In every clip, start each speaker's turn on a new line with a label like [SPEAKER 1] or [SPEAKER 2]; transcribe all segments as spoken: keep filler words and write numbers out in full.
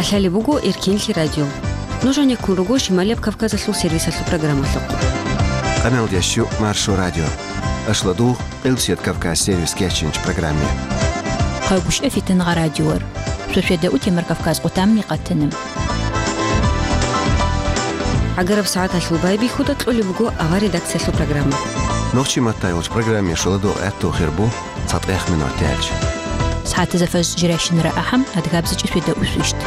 [SPEAKER 1] Алхали бугу Иркинли радио. Нужен якун ругу Шималия Кавказа слу сервиса слу программа слу.
[SPEAKER 2] Канал Ящу Маршу радио. Ашладу Элсет Кавказ сервис кешинч программе.
[SPEAKER 3] Хабуш эфитен радиор. Шушеда утимер Кавказ утамни قتنم.
[SPEAKER 1] Агараб саат ашлу байби худа тлули бугу ава редакция слу программа.
[SPEAKER 2] Нохчи матайлж программе шладу эту хербу цат эх минут тяльч.
[SPEAKER 3] ساعات زفز جراشن رأحم أدقابز جسويدا أسوشت.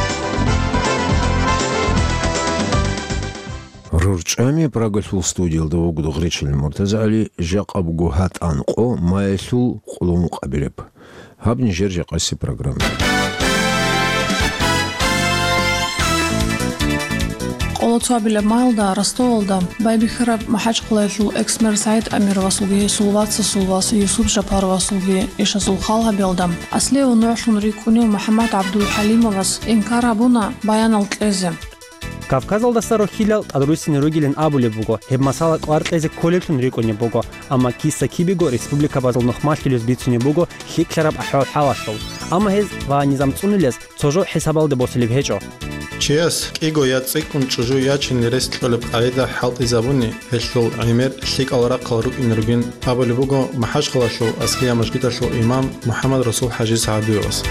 [SPEAKER 4] رورچامي براغلفول ستوديو دوغدو غريچل مرتزالي جاق ابغو هات انقو مايسو قلوم قبلب هابني جرجا قسي بروجرام
[SPEAKER 5] قولتوابيل مايلدا رستولدا بايبي خراب محاج قلايتلو اكسمر سعيد امير واسلوغي سلواتس سلواس يوسف جبار واسلوغي ايشا سلخالها بيلدام اصليو نوحلون ريكونيو محمد عبد الحليم واس انكار ابونا بيان التلزم
[SPEAKER 6] Кавказалда сарохилал адрусин ругилен абуле буго хебмасала квартезе коллектун риконе буго ама киса кибиго республика базал нохмашилюс бицуне буго хиклараб ахал халашол ама хез ва низам цунилес цожо хисабалде босилиб хечо
[SPEAKER 7] Чес киго яцикун чужу ячин рестлолеб айда халти забуни хешлол аймер лик алра қалрук инругин абуле буго махаш қалашло аслия машгиташло имам Мухаммад Расул Хаджи Саадуйос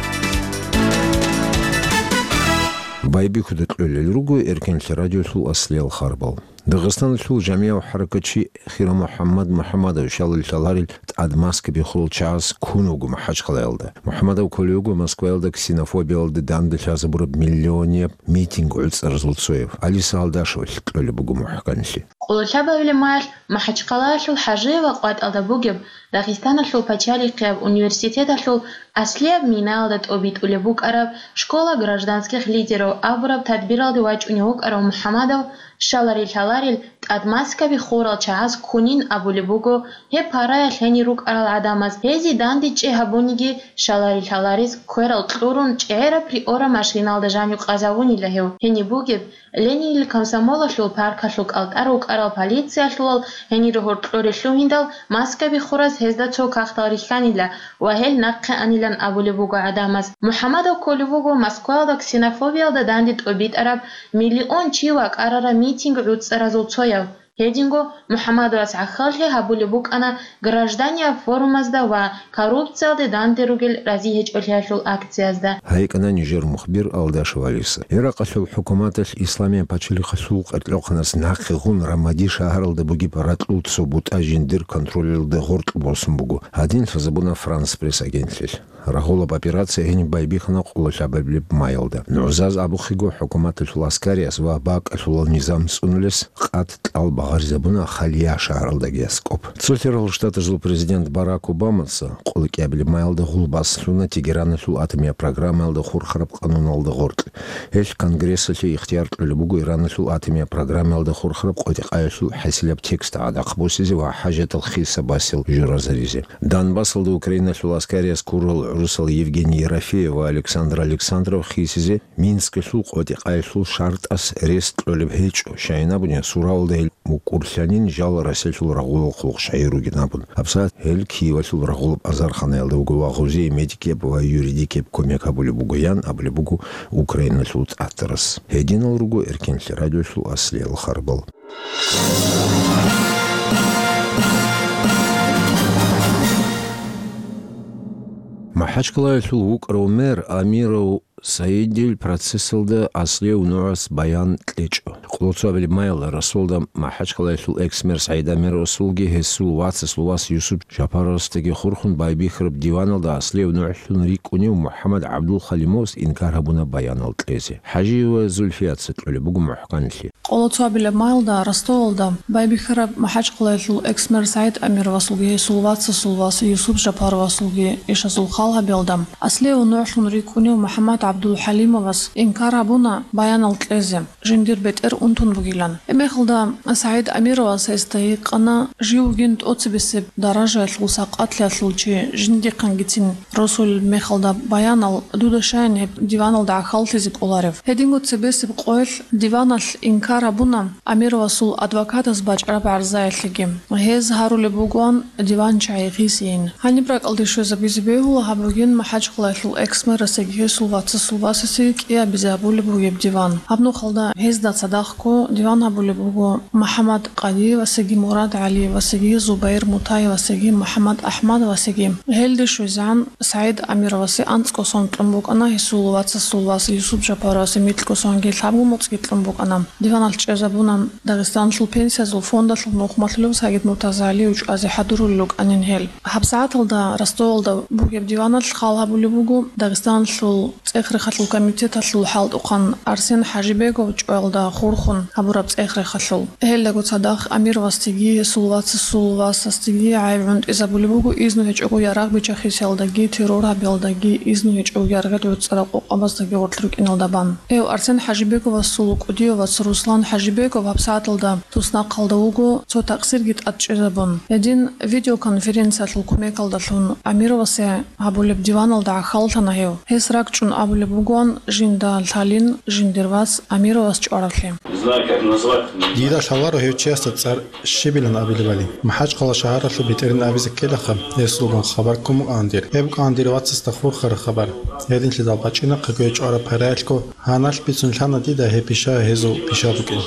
[SPEAKER 4] بايبي خدت للرجو إركن الراديو سو أصلي الخربال دغستان سو جميع وحركة شيء خير محمد محمد إن شاء الله الشلاري تعد ماسك بيخول شاس كونوجو محج خلالده محمد وكوليوجو ماسكوالده كسينافوبيالده داند شاس برب مليونية ميتينغ على رزولت سويف علي سالداشو اللي بقو محكانشي
[SPEAKER 8] قول شباب المال محج خلاص الحاجة وقت هذا بوجب داغستان شو بتشالي قياب университета شو أصلي منالدة أبيت ولبوك عرب شكولا гражданских лидеров أبرب تدبير الدواج أنيوك عرب محمد شالاري شالاري أدماسك بخورال شاز كونين أبو لبوكو هي بارايا لهني روك على العدامز هزي داندي چه هبونيجي شالاري شالاريز كويرال تلورون چهرا بري أورا ماشينال دجانيو قازاوني لهيو هني بوكب لهني الكمسامولا شلو باركا شلوك ألت أروك على الباليتسيا شلول هني روهور تلوري شلو هندال ماسك بخوراز هزدا چو كاختاريخاني لا وهل نقا أنيلان أبو لبوكو عدامز محمد وكوليبوكو ماسكوال دا كسينافوبيال دا داندي تقبيت عرب مليون چيواك أرارا ميتينغ عودس رازولتويا Хединго Мухаммаду Асахалхе хабули бук ана граждане форумазда ва коррупциялды дандеругел разихеч ольяшул акциязда.
[SPEAKER 4] Хайкана Нижер мухбир алдашвалиса. Ирақасул хукумат исламия пачили хасул qatlоqnas нақиғун рамади шахарлды буги паратлут собут ажиндир контролилды ғорт болсын бугу. Один фазабуна Франс пресс агентлил. Рахолаб операция гени байбихна қулашабаблиб майылды. Нузаз абухиго хукумат ласкариас ва бак асулал низам сунлес қат алба Гарзабуна Халия Шарлдагескоп. Цотерал штата жил президент Барак Обамаса, қолык ябілі майлды ғулбас суна Тегераны сул атомия программа алды хурхараб қанун алды ғорт. Ел конгресса ле ихтияр төлібугу Ираны сул атомия программа алды хурхараб қотиқ айсул хасиляб текста адақ босизи ва хажетал хиса басил журазаризи. Донбасс алды Украина сул аскария скурал русал Евгений Ерофеев ва Александр Александров хисизи Минск сул қотиқ айсул шарт ас рест төліб хечо. Шайна буне суралды Курсянин жал расельшул рагул хулук шайруги набун. Абсат хел киевашул рагул азархана ялды угу вагузи медике ва юридике комека були бугуян, а були бугу Украина шут аттерас. Хедин ал ругу эркеншли радио шул асли ал харбал. Махачкала шул ук ромер амиров Саидил процессилда асли унуас баян тлечо. Қулцуабили майла расулда махачкалайсул эксмер Саидамир Расулги хесул вацис луас Юсуп Жапаростеги хурхун байбихраб диваналда асли унуашлун рикуни Мухаммад Абдул Халимос инкарабуна баянал тлези. Хажи ва Зульфият сетлули бугу мухканши.
[SPEAKER 5] Қулцуабили майла расулда байбихраб махачкалайсул эксмер Саид Амир Расулги хесул вацис луас Юсуп Жапаростеги иша сулхалха белдам. Асли унуашлун рикуни Мухаммад Абдул Халимовас инкарабуна баян алтлезем жиндир бетер унтун бугилан эмехлда Саид Амировас эстаиқана живгинт оцбесеп даража лусақ атлатлучи жинди қангитин Расул мехлда баян ал дудашайн диваналда ахалтезип оларев хединго цбесеп қойл диванал инкарабуна Амировасул адвокатас бачраб арзаяллигим хез харуле бугуан диван чайғисин ханибрак алдишо забизбехул хабугин махачқлатлу эксмерасеги сулвац жиндирваца сулвасаси кия бизабули бугеб диван. Абну халда хезда цадахко диван абули бугу Мухаммад Қади васаги Мурад Али васаги Зубайр Мутай васаги Мухаммад Ахмад васаги Хелди Шузан Саид Амир васи Антско сон тромбук ана хисулваца сулвас Юсуп Жапар васи митлко сон гел хабу моцги тромбук ана диван алчезабунам Дагестан шул пенсия зул фонда шул нухматлу сагид мутазали уч ази хадурулук анин хел хабсааталда растолда бугеб диванал хала були бугу Дагестан шул цехри хатлу комитета шул халд уқан Арсен Хажибеков чуэлда хурхун хабураб цехри хатлу хеллегу цадах Амир вастиги сулваца сулвас астиги айвунд иза були бугу изну хеч угу яраг бичахи селдаги террора белдаги изну хеч угу ярагат уцарак уқамаздаги ортлук иналдабан эу Арсен Хажибеков сулук удиевац Руслан Хажибеков хабсааталда тусна қалда угу цо тақсир гит атчезабун един видеоконференция шул кумекалда шун Амировасе абулеб диваналда ахалтана хеу хесрак чун абулеб бугуан жинда лалин жиндирвас Амировас чуаравле
[SPEAKER 9] знаю как назвать
[SPEAKER 7] Дида шалару хеу часто цар шибилан абилевали Махач қала шахара шу битерин абизик келаха эслуган хабар куму андир эбук андир ватс стахур хар хабар един лидал бачина қагой чуара парайлко ханаш бицун шана дида хе пиша хезу пиша букин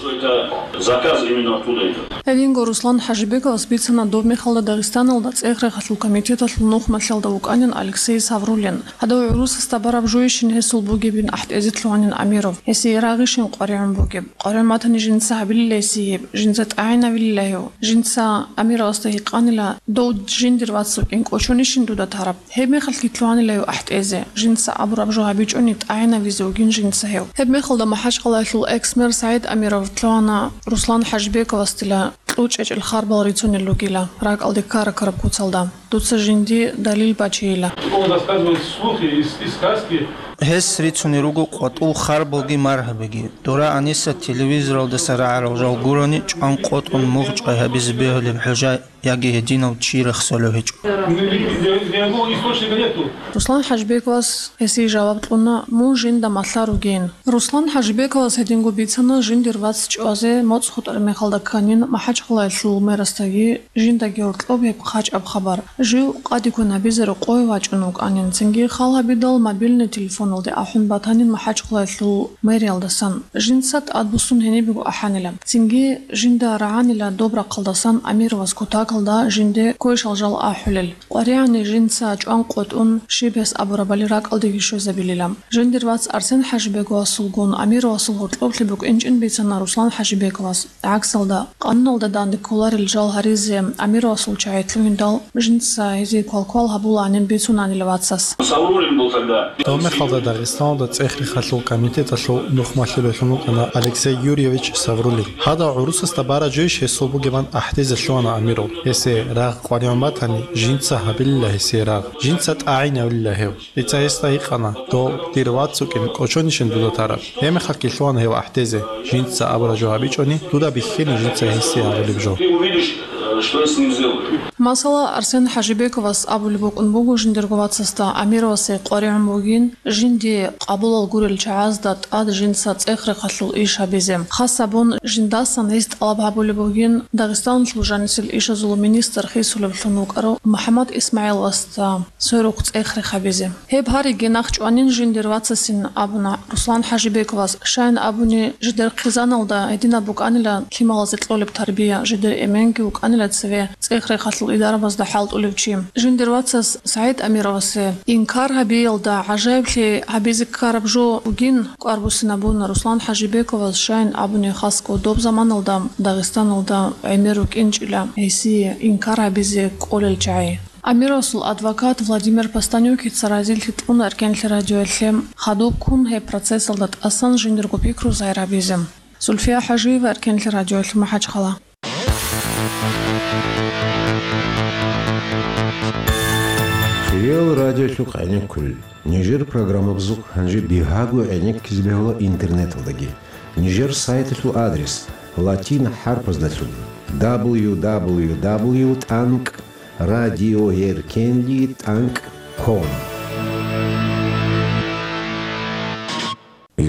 [SPEAKER 9] заказ именно оттуда идет.
[SPEAKER 5] Эдинго Руслан Хажибеков спицана до Михалда Дагестаналда цехре хатлу комитета шлунух машалда уканин Алексей Саврулин. Хадо урус стабараб жуишин хесул бугебин ахт эзитлуанин Амиров. Эси ирагишин қорян бугеб. Қорян матани жинца биллесиеб. Жинцат айна виллайо. Жинца Амиров астахиқанила до жиндир ватсукин кочунишин дуда тараб. Хеб михал китлуанилайо ахт эзе. Жинца абураб жугабичунит айна визугин жинца хев. Хеб михалда махаш қалашлу эксмер Саид Амиров тлуана Руслан Хажибеков стила лучеч الخربل ريتون اللوكيلا راك алди кара карабкуцалда туца жинди далил бачила
[SPEAKER 9] Он рассказывает слухи из сказки
[SPEAKER 10] هس ريتوني روغو قطو خربلغي مرحبگي دورا انيسا تلفزيون دا سرعه جو غوروني چان قطون موج قهبز بهل بحجا ياغي هدينو تشيرخ سولوهج
[SPEAKER 5] Руслан Хажибеков эси жаваб туна му жинда матларуген Руслан Хажибеков седингу бицана жиндир вац чозе моц хутар мехалда канин махач хлайшул мерастаги жинда геортлобе бхач аб хабар жу qadiku nabizero qoy vachunuk anin cingi khala bidal mobilni telefonolde ahun batanin mахач хлайшул мериалдасан жинсат адбуsun henibigu ahanila cingi jinda raanila dobra qaldasan Amirovas kutakалда жинде койшалжал ахулел qariani jinsa чан qotun shibes aburabali rak aldigi shozabililam jindirvats Arsen Hajibekov sulgun Amirovas sulgurtloblik injin bitsana Ruslan Hajibekov aksalda qannolda dandi kolaril jal harize Amirovas sulchaytlundal jinsa изи квалквал хабуланин бицунани лавацас
[SPEAKER 9] Саврулин был тогда
[SPEAKER 7] Томе халда Дагестанда цехри хатлу комитета шу нухмашлу шунукана Алексей Юрьевич Саврулин хада урус стабара жойш хесобу геван ахдез шуана Амиров эсе раг qariambatani jinsa habilla hesera jinsat aina billahi итса истайқана до дирвацукин кочонишин дудатара эме халки шуана хев ахдезе jinsa абра жоабичони дуда бихини jinsa хесе абилибжо
[SPEAKER 9] ты увидишь что с ним сделают.
[SPEAKER 5] Масала Арсен Хажибековас абулибук унбугу жиндирговацаста Амировасе qori'un bugin жинди qabulal guril chaazdат ad jinsa цехре хатлу иша безем хасабун жиндасан ист алаб абулибугин Дагестан служанисил иша зулу министр хисулев лунук аро Мухаммад Исмаил васта сойрук цехре хабезе хеб хари генахчуанин жиндирвацасин абуна Руслан Хажибековас шайн абуни жидер қизаналда едина бук анила кималазет лолеб тарбия жидер эменги бук анила цеве цехре хатлу идарабазда халт улевчим жиндирвацас Саид Амировасе инкар хабиелда ажайбли хабизик карабжо угин арбусина буна Руслан Хажибековас шайн абуни хаско доб заманалда Дагестаналда эмерук инчила эси инкар хабизик олел чай Амировасул адвокат Владимир Пастанюк ицаразил хитун аркенли радиоэллем хаду кун хе процессалдат асан жиндиргу пикру зайрабизем Зульфия Хажиева аркенли радиоэллем махач хала
[SPEAKER 4] Сериал радио Шукайник Куль. Нижер программа бзук ханжи бихагу эник кизбевла интернет-владаги. Нижер сайт шу адрес латина харпас дасу дабл ю дабл ю дабл ю танк радиоеркенли танк ком.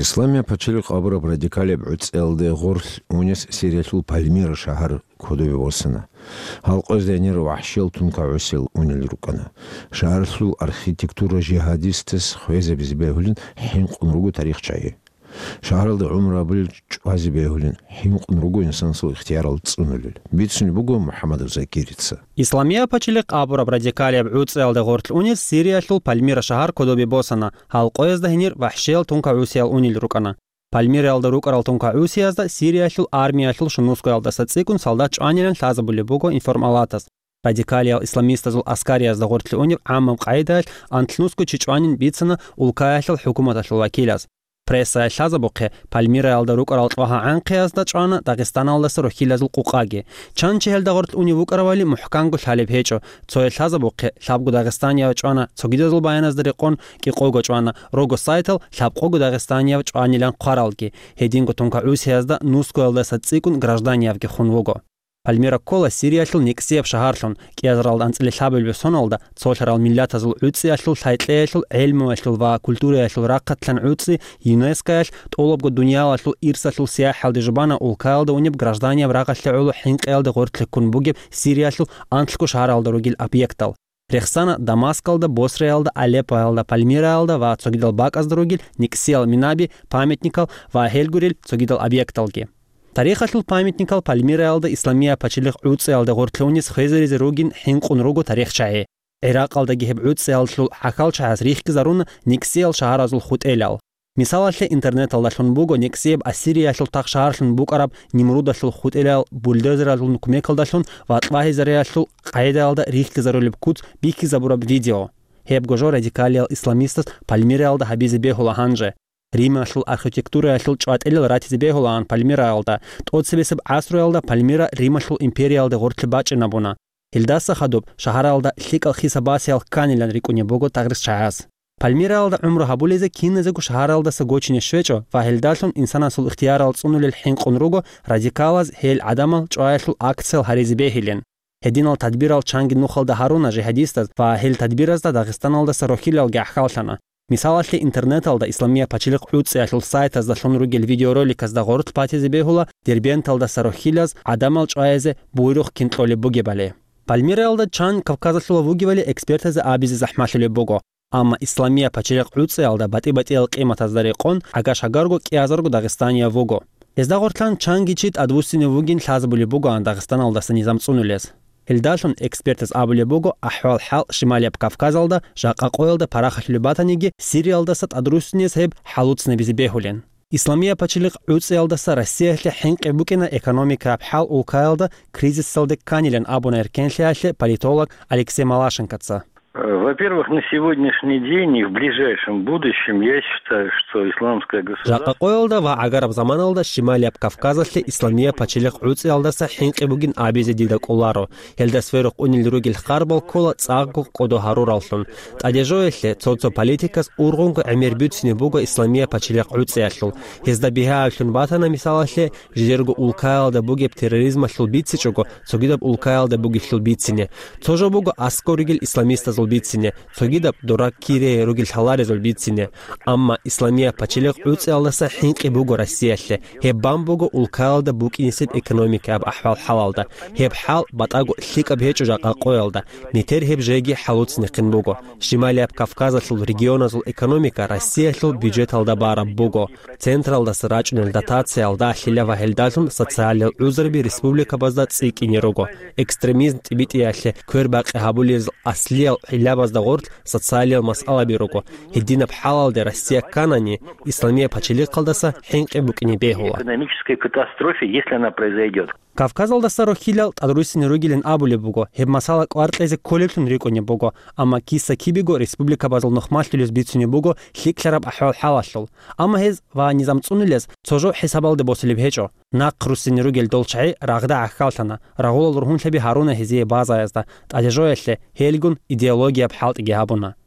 [SPEAKER 4] Исламия пачили қабыраб радикали б'уц элде ғорл унес сериятул Пальмира шахар кодови осына. Халқоз денер вахшил тунка усил унил рукана. Шахарсул архитектура жихадистес хуэзе бизбехулин хин қунругу тарих чайы. Шахарлды умра был чуази бехулин хин қунругу инсансул ихтиярал цунулил. Битсуни бугу Мухаммаду закирица.
[SPEAKER 6] Исламия пачили қабыраб радикали б'уц элде ғорл унес сериятул Пальмира шахар кодови босына. Халқоз денер вахшил тунка усил унил рукана. Пальмира алда рукарал тунка усиязда Сирияшул армияшул шунуску алда сацикун солдат чуанилен лаза були буго информалатас. Радикалиал исламистазул аскариязда гортли унив аммам қайдаш антлнуску чичуанин бицана улкаяшул хукуматашул вакилаз. Пресса лаза буқе Пальмира алда рукарал чуаха анқиязда чуана Дагестан алда сарухилазул қуқаги. Чан чехелда гортли унив укаравали мухкангу шалиб хечо. Цой лаза буқе лабгу Дагестания чуана цогидазул баяназда рикон ки қойго чуана рого сайтал лабқогу Дагестания чуанилан қаралги. Хединго тунка усиязда нуску алда сацикун гражданиявги хунвуго. Пальмира кола Сирияшул никсиев шахарлун киязрал анцли лабел бесоналда цолшарал миллятазул уцияшул сайтлеяшул эльмуашул ва культураяшул раққатлан уци ЮНЕСКОяш толобго дунялашул ирсашул сияхалды жубана улкалда униб граждания врақашлеулу хинқелда гортлекун бугиб Сирияшул антлку шахаралда ругил объектал. Рехсана Дамаскалда, Босреалда, Алеппоалда, Пальмираалда ва цогидал баказдаругил никсиал минаби памятникал ва хелгурил цогидал объекталги. Тарихашул памятникал Пальмираалда Исламия пачилих уцеалда гортлунис хезеризе ругин хинқун ругу тарих чае. Ирақалда гиб уцеалшул хакал чаас рихки заруна никсиал шахаразул хутелял. Мисалашле интернет алдашлун буго никсиеб Ассирияшул тақ шахаршлун бук араб Нимрудашлул хутелял бульдозералшул нукмекалдашлун ва атвахизарияшул қайдаалда рихки зарулиб куц бики забураб видео. Хеб гожо радикалиал исламистас Пальмираалда хабизи бехула ханже. Рима шул архитектура шул чуат элил ратизи бехулаан Пальмира алда. Тот себесеб асру алда Пальмира Рима шул империя алда гортли бачи набуна. Хилдаса хадуб шахара алда хикал хисабасиал канилан рикуни бого тагрис чаас. Пальмира алда умру хабулезе киннезегу шахара алда сагочине швечо ва хилдашун инсана сул ихтияр ал цунулил хин қунруго радикалаз хел адамал чуаяшул акцел харизи бехилен. Хединал тадбирал чанги нухалда харуна жихадистаз ва хел тадбиразда Дагестан алда сарохилал гаххалшана. Мисалашле интернет алда Исламия пачилик уцияшул сайт да шунругел видеоролик азда горт патизи бехула дербент алда сарохилаз адамал чуаязе буйрух кинтоли бугебале. Пальмира алда чан Кавказашула вугивали экспертазе абизи захмашули буго. Амма Исламия пачилик уциалда бати-бати ал қимат аздари қон агаш агарго киазарго Дагестания вуго. Ezda gortlan чангичит адвусини вугин лазбули буго ан Дагестан алдаса низам цунулес. Хилдашун экспертез абули буго ахвал хал Шималия Кавказалда жақа қойылда парахаш любатаниги Сирия алдасат адрусини сахиб халуцны бизи бехулен. Исламия пачилик уци алдаса Россия хли хинqi букина экономика абхал улкаалда кризис салдек канилен абуна эркеншляшле политолог Алексей Малашенкаца.
[SPEAKER 11] Во-первых, на сегодняшний день и в ближайшем будущем я считаю, что исламское государство...
[SPEAKER 6] Жақа қойылда ва агараб заман алда Шималия Кавказашле Исламия пачилик уци алдаса хинqi бугин абизи дидак уларо. Хелда сферок унилругил харбал кола цагу қодо харуралшун. Тадежоешле цоцо политикас ургунга эмербютсини буго Исламия пачилик уци ашлул. Хезда биха ашлун батана мисалашле жиргу улкаалда бугеб терроризма шлбитсичого, цогидаб улкаалда буги шлбитсине. Цожо буго аскоригил исламиста битсине цогидап дурак кире ругил халаре золбитсине амма Исламия пачилик уци алдаса хинqi буго Россияшле хебам буго улкаалда бук инсеп экономика аб ахвал халалда хеб хал батагу хикаб хечо жақа қойылда нитер хеб жеги халуцни қин буго Шималия Кавказашул регионазул экономика Россияшул бюджет алда бара буго централда срачнел дотация алда хилява хелдажун социалил узрби республика базда цикини руго экстремизм тибитияшле көрбақи хабулиз аслиял Хилябазда горт социалиал мас'ала бируго хиддина бхалалде Россия канани Исламия пачилик қалдаса хинqi букини бехула.
[SPEAKER 11] Экономической катастрофе, если она произойдет.
[SPEAKER 6] Кавказ алдаса рохилал адрусини ругилен абуле буго хеб масала квартлезе колектун риконе буго амма киса кибиго республика базыл нохмашлилес битсуни буго хиклараб ахвал халашул амма хез ва низам цунилес цожо хисабалде босилиб хечо нақ русини ругил долчай рагда аххалтана рагул рухун шаби харуна хизие база язда тадежоешле хелгун идеология бхалт геабуна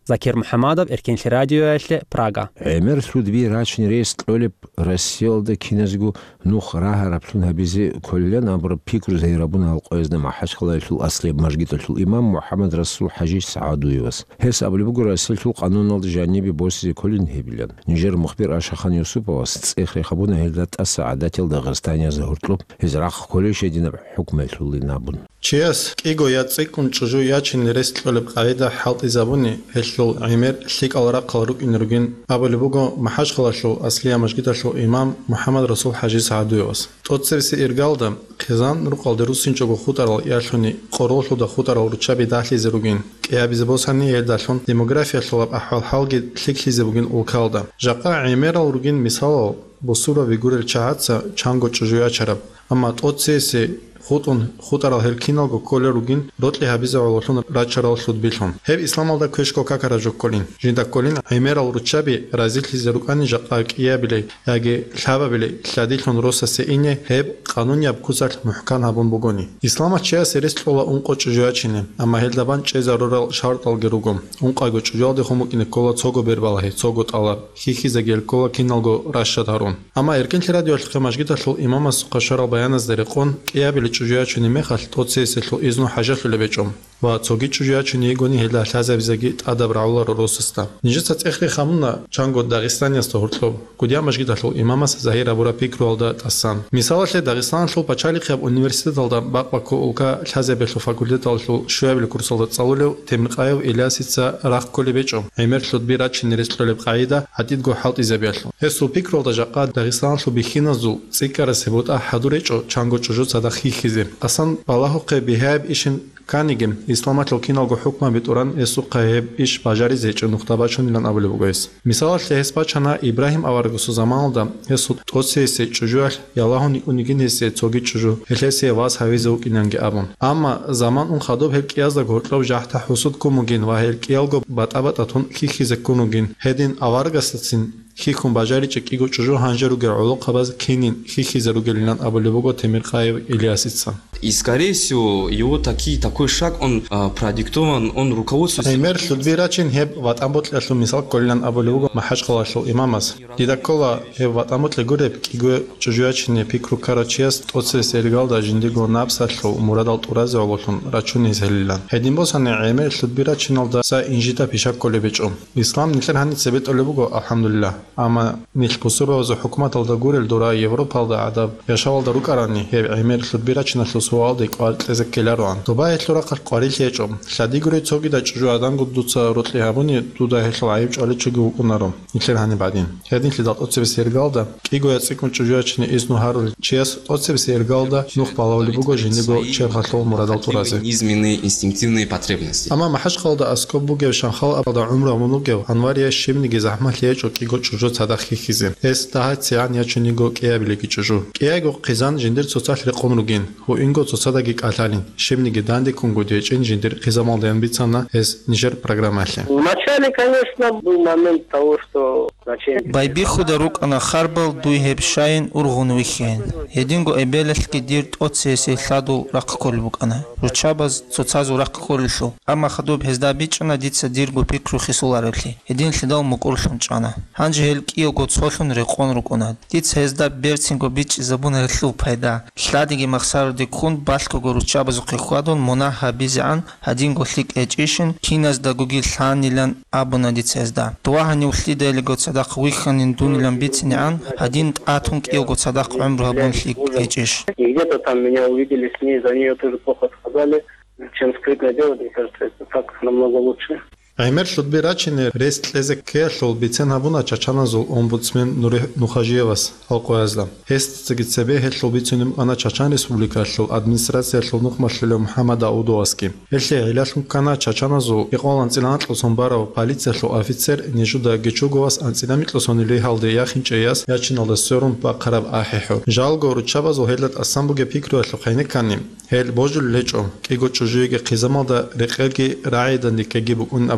[SPEAKER 6] Закир Мухаммадов, Эркенши радио, Прага.
[SPEAKER 4] Эмер судби рачни рейс тлолеп Россиялда кинезгу нух раха раптун хабизи коллен абр пикр зайрабун алқоязда махашқала ил аслеб мажгита ил имам Мухаммад Расул Хажиш Саадуевас. Хес аблибугу Расил ил қанун алды жаниби боси колин хебилен. Нижер мухбир Ашахан Юсуповас цехри хабуна хелдат асаадатил Дагестания захуртлуб. Хезрах колиш единаб хукма ил набун.
[SPEAKER 7] Чиас киго яцикун чужу ячин рейс тлолеп қаида халти забуни хешлул Имер лик алра қалрук инругин аблибугу махашқала ил аслия мажгита ил имам Мухаммад Расул Хажиш Саадуевас. Тот сервиси иргалда Қизан руқалды русинчогу хутарал яшуни қоролшуда хутарал ручаби дахли зиругин. Кия бизбосани едашун демография шулаб ахвал халги ликли зиругин улкалда. Жақа Имерал ругин мисалал босура вигурел чаатса чанго чужуя чараб. Ама тот сервиси خطون خطر هلکینال گو کل روگین دوتلی حبیز اولشون راچرال شد بیشون. هب اسلام الدا کشکو کاکر جو کلین. جندا کلین ایمر الروچابی رازیل زروکانی جاکیه بله. اگه شابه بله شادیشون روسا سینه هب قانونی ابکوزال محکم هبون بگونی. اسلام چه سریست ولا اون قچ جویاچینه. اما هل دبان چه ضرورال شرط الگروگم. اون قاگو چجال دخمو اینه کلا تصاگو برباله تصاگو تالا. خیخی زگل کلا کینال گو راشد هارون. اما ارکن رادیو الخماجگیت شل امام قشار بیان از درقون کیه بله чужуячуни мехал тот сесесло изну хажатлу лебечом ва цоги чужуячуни гони хела хазавизаги адабраула росста нижеца цехри хамуна чанго Дагестания стохуртло кудя мажгидатло имамас захира бура пикролда тасан мисалатле Дагестан шло пачали хаб университет алда бакбако улка хазабешло факультет алшло шуябли курсалда цалулев темирқаев илясица рах колебечом эмер шлотбира чинереслолеб қаида хатид го халт изабешло эсу пикролда жақа Дагестан шло бихиназу цикара себота хадуречо чанго чужу садахи Асан Аллаху қебихаб ишин канигем исламатл киналго хукма битуран эсу қеб иш бажари зечу нухтабачун илан абуле бугайс. Мисалаш лехеспачана Ибрахим аваргусу замалда эсу тосесе чужуал ялаху унигин эсе цоги чужу элесе вас хавизу кинанге абун. Амма заман ун хадоб хелкиязда гортлов жахта хусуд кумугин ва хелкиялго батабататун хихизе кунугин хедин аваргасацин хихун бажари чекиго чужу ханжеру героло қабаз кинин хихизеру гелинан абулебуго Темирқаев Ильясица.
[SPEAKER 12] И, скорее всего, его таки, такой шаг, он а, продиктован, он руководствуется...
[SPEAKER 7] Эмер шудбирачин хеб ват амбот лешлу мисал коллан абулебуго махашқала шлу имамас. Дидакола хеб ват амбот легуреб киго чужуячине пикру карачиас тоце сергалда жиндиго напса шлу мурадал туразе олошун рачуни зелилан. Хедин босане эмер шудбирачин алда са инжита пишак колебечом. Ислам нихер ханит себет олебуго алхамдулилlah. Ама ниш посуро за хукумат алда гурел дора Европа алда адаб яшавал да рукарани хеб эмер шудбирачин шлу суал дик алт лезекеларуан. Тоба хетлора қарқарил хечом. Шади гуре цоги да чужу адан гудуца ротли хабуни туда хетл айб чали чуги укунаром. Нихер хани бадин. Хедин хидат отсев сергалда. Киго яцикун чужуячини изну харул чес отсев сергалда нух палавли буго жиниго черхатлол мурадал туразе.
[SPEAKER 12] Низменные инстинктивные потребности.
[SPEAKER 7] Ама махашқалда аскоб бугев шанхал абда умра мунугев анвария шимниги захмат лечо киго чужу цадахи хизим. Эс тахат сиан ячуниго кеябилеги чужу. Кеяго қизан жиндир соцал реқонругин. Ху инго соцадаги калалин. Шимниги данди кунгуди чин жиндир қизамалдан бицана эс нижер программахи.
[SPEAKER 11] Вначале, конечно, был момент того, что
[SPEAKER 10] Байби хударук ана харбал дуй хебшайн ургун вихен. Единго эбелески дирт отсеси хладу ракколбук ана. Ручабаз соцазу ракколшу. Ама хадуб хездабичана дитса диргу пикру хисуларли. Един хидал мукуршун чана. Ханжи хелкио год солшун рекон рукона. Дитса хездаб берцинго бич забуна хлу пайда. Хладиги махсару дикун балко го ручабазу қихуадун мона хабизан хадинго хлик эчишин киназ да гугил ханилан абуна дитса хезда. Туахани ухлида элигот صدق ويخن دون لمبيتني عن один атом киого صدق عمره бун хик эчиш.
[SPEAKER 11] Где-то там меня увидели с ней, за нее тоже плохо сказали. Чем скрытно делать, мне кажется, это так намного лучше.
[SPEAKER 7] Аймер шудбирачине рестлезе кешлол бицен хабуна чачаназул омбудсмен Нури Нухажиевас алқоязда. Хест цегитсебе хешлол бицуним ана Чачан республика шлол администрация шлол нухмашлило Мухаммад Аудуаски. Хешле иляшлун кана чачаназул иқол анциланат лосонбаров полиция шлол офицер нежуда гечуговас анцинамит лосонилей халде яхинчаяс ячиналда сөрун па қараб ахиху. Жалго ручабазу хедлат асамбуге пикру шлол хайнеканим. Хел божул лечом кего чужуеге қизамалда реқелги раидан дикеги букун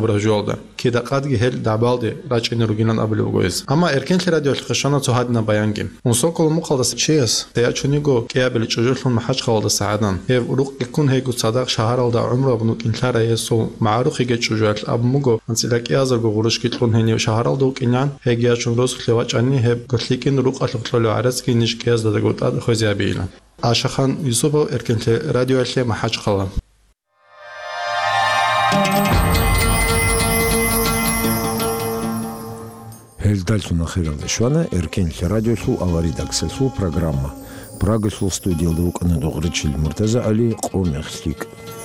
[SPEAKER 7] ابراجولدا كده قادگی هل دابالدی راچین روگینان ابلی بگویز اما ارکن رادیو خشانه تو هادنا بیانگیم اون سوکل مقالدس چیس تیا چونیگو که بلی چجورشون محج قالد سعدان هف روق یکون هیگو صدق شهر الدا عمره بنو کنتر یسو معروفی که چجورت اب مگو انسیلکی ازر گورش کیتلون هنی شهر الدا کنیان هیگیا چون روز خلوات انی هف گتلیکین روق اطلقلو عرض کی نیش کیاز داده گوت اد خوزیا بیلن عاشقان یوسف ارکن رادیو الی محج قلم
[SPEAKER 4] Дальше нахерал швана эркен радио су аваридакса су программа Прага су студия друг на догрычил Муртаза Али Qomexlik